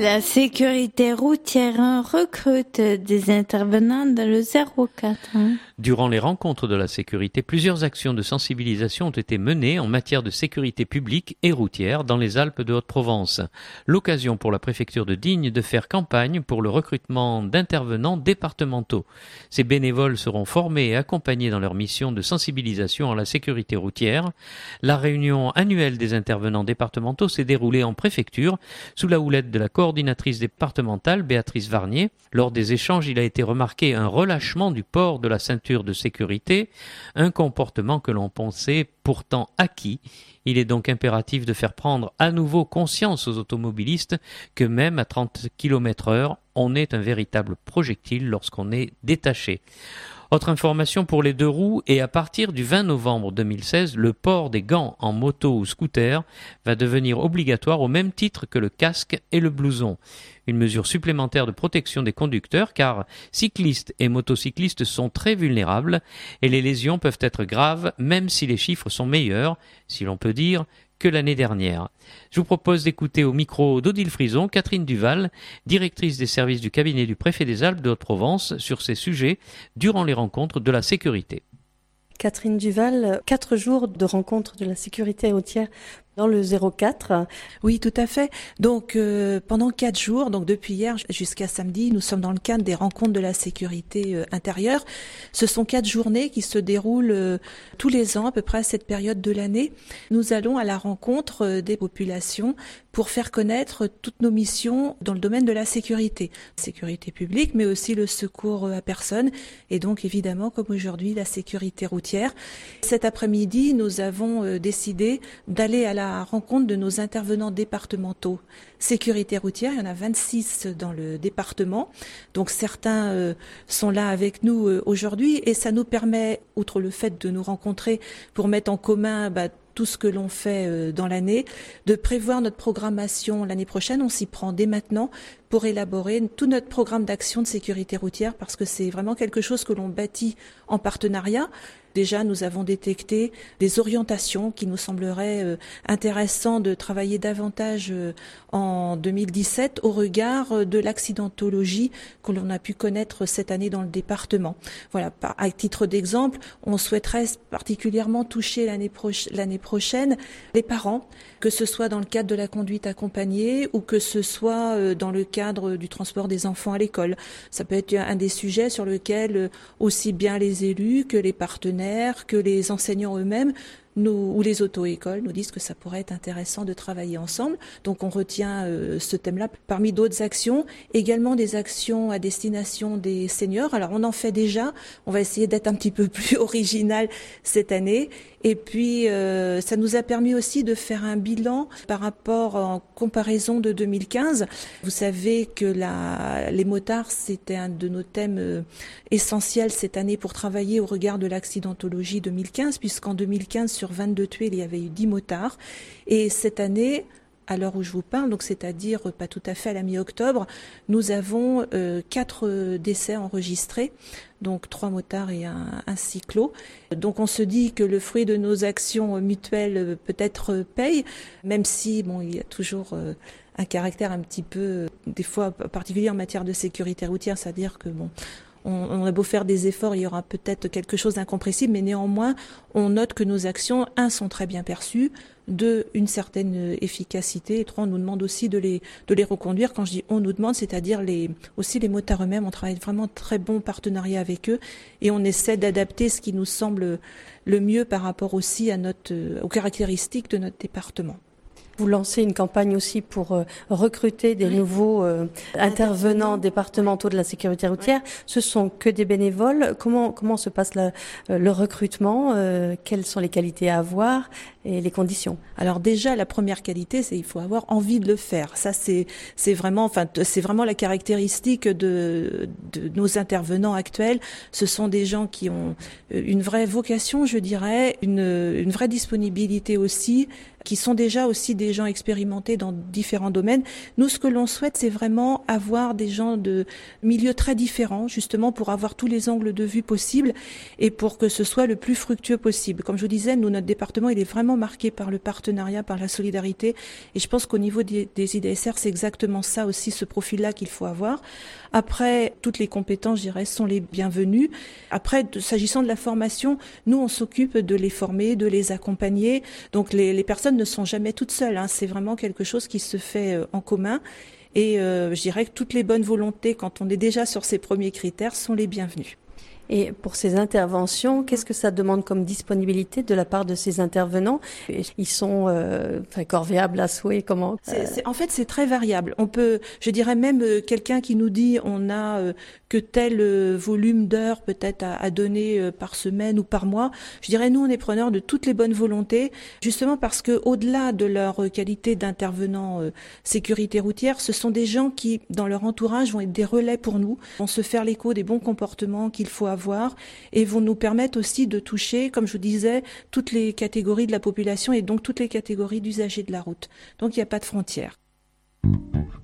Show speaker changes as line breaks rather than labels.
La sécurité routière recrute des intervenants dans le 04.
Durant les rencontres de la sécurité, plusieurs actions de sensibilisation ont été menées en matière de sécurité publique et routière dans les Alpes de Haute-Provence. L'occasion pour la préfecture de Digne de faire campagne pour le recrutement d'intervenants départementaux. Ces bénévoles seront formés et accompagnés dans leur mission de sensibilisation à la sécurité routière. La réunion annuelle des intervenants départementaux s'est déroulée en préfecture sous la houlette de la coordinatrice départementale Béatrice Varnier. Lors des échanges, il a été remarqué un relâchement du port de la ceinture de sécurité, un comportement que l'on pensait pourtant acquis. Il est donc impératif de faire prendre à nouveau conscience aux automobilistes que même à 30 km/h, on est un véritable projectile lorsqu'on est détaché. Autre information pour les 2 roues, et à partir du 20 novembre 2016, le port des gants en moto ou scooter va devenir obligatoire au même titre que le casque et le blouson. Une mesure supplémentaire de protection des conducteurs car cyclistes et motocyclistes sont très vulnérables et les lésions peuvent être graves même si les chiffres sont meilleurs, si l'on peut dire, que l'année dernière. Je vous propose d'écouter au micro d'Odile Frison, Catherine Duval, directrice des services du cabinet du préfet des Alpes de Haute-Provence, sur ces sujets durant les rencontres de la sécurité.
Catherine Duval, 4 jours de rencontres de la sécurité routière dans le 04.
Oui, tout à fait. Donc, pendant 4 jours, donc depuis hier jusqu'à samedi, nous sommes dans le cadre des rencontres de la sécurité intérieure. Ce sont 4 journées qui se déroulent tous les ans, à peu près à cette période de l'année. Nous allons à la rencontre des populations pour faire connaître toutes nos missions dans le domaine de la sécurité. Sécurité publique, mais aussi le secours à personne. Et donc, évidemment, comme aujourd'hui, la sécurité routière. Cet après-midi, nous avons décidé d'aller à la rencontre de nos intervenants départementaux. Sécurité routière, il y en a 26 dans le département. Donc certains sont là avec nous aujourd'hui et ça nous permet, outre le fait de nous rencontrer pour mettre en commun tout ce que l'on fait dans l'année, de prévoir notre programmation l'année prochaine. On s'y prend dès maintenant pour élaborer tout notre programme d'action de sécurité routière parce que c'est vraiment quelque chose que l'on bâtit en partenariat. Déjà, nous avons détecté des orientations qui nous sembleraient intéressant de travailler davantage en 2017 au regard de l'accidentologie que l'on a pu connaître cette année dans le département. Voilà, à titre d'exemple, on souhaiterait particulièrement toucher l'année prochaine les parents, que ce soit dans le cadre de la conduite accompagnée ou que ce soit dans le cadre du transport des enfants à l'école. Ça peut être un des sujets sur lequel aussi bien les élus que les partenaires, que les enseignants eux-mêmes ou les auto-écoles nous disent que ça pourrait être intéressant de travailler ensemble. Donc on retient ce thème-là parmi d'autres actions, également des actions à destination des seniors. Alors on en fait déjà, on va essayer d'être un petit peu plus original cette année. Et puis ça nous a permis aussi de faire un bilan par rapport en comparaison de 2015. Vous savez que les motards, c'était un de nos thèmes essentiels cette année pour travailler au regard de l'accidentologie 2015, puisqu'en 2015, sur 22 tués, il y avait eu 10 motards. Et cette année, à l'heure où je vous parle, donc c'est-à-dire pas tout à fait à la mi-octobre, nous avons 4 décès enregistrés, donc 3 motards et un cyclo. Donc on se dit que le fruit de nos actions mutuelles peut-être paye, même si il y a toujours un caractère un petit peu, des fois particulier en matière de sécurité routière, c'est-à-dire que on a beau faire des efforts, il y aura peut-être quelque chose d'incompressible, mais néanmoins, on note que nos actions, 1, sont très bien perçues, 2, une certaine efficacité, et 3, on nous demande aussi de les reconduire. Quand je dis on nous demande, c'est-à-dire aussi les motards eux-mêmes, on travaille vraiment très bon partenariat avec eux, et on essaie d'adapter ce qui nous semble le mieux par rapport aussi aux caractéristiques de notre département.
Vous lancez une campagne aussi pour recruter des nouveaux intervenants départementaux de la sécurité routière. Ce sont que des bénévoles. Comment se passe le recrutement? Quelles sont les qualités à avoir et les conditions? Alors déjà, la première qualité, c'est il faut avoir envie de le faire. Ça, c'est vraiment la caractéristique de nos intervenants actuels. Ce sont des gens qui ont une vraie vocation, je dirais, une vraie disponibilité aussi, qui sont déjà aussi
des gens expérimentés dans différents domaines. Nous, ce que l'on souhaite, c'est vraiment avoir des gens de milieux très différents, justement pour avoir tous les angles de vue possibles et pour que ce soit le plus fructueux possible. Comme je vous disais, nous, notre département, il est vraiment marqué par le partenariat, par la solidarité. Et je pense qu'au niveau des IDSR, c'est exactement ça aussi, ce profil-là qu'il faut avoir. Après, toutes les compétences, je dirais, sont les bienvenues. Après, s'agissant de la formation, nous, on s'occupe de les former, de les accompagner. Donc, les personnes ne sont jamais toutes seules, hein. C'est vraiment quelque chose qui se fait en commun. Et je dirais que toutes les bonnes volontés, quand on est déjà sur ces premiers critères, sont les bienvenues.
Et pour ces interventions, qu'est-ce que ça demande comme disponibilité de la part de ces intervenants? Ils sont corvéables à souhait, comment
En fait, c'est très variable. On peut, je dirais même quelqu'un qui nous dit on a que tel volume d'heures peut-être à donner par semaine ou par mois. Je dirais nous, on est preneurs de toutes les bonnes volontés, justement parce que au-delà de leur qualité d'intervenant sécurité routière, ce sont des gens qui, dans leur entourage, vont être des relais pour nous, vont se faire l'écho des bons comportements qu'il faut avoir et vont nous permettre aussi de toucher, comme je vous disais, toutes les catégories de la population et donc toutes les catégories d'usagers de la route. Donc il n'y a pas de frontières.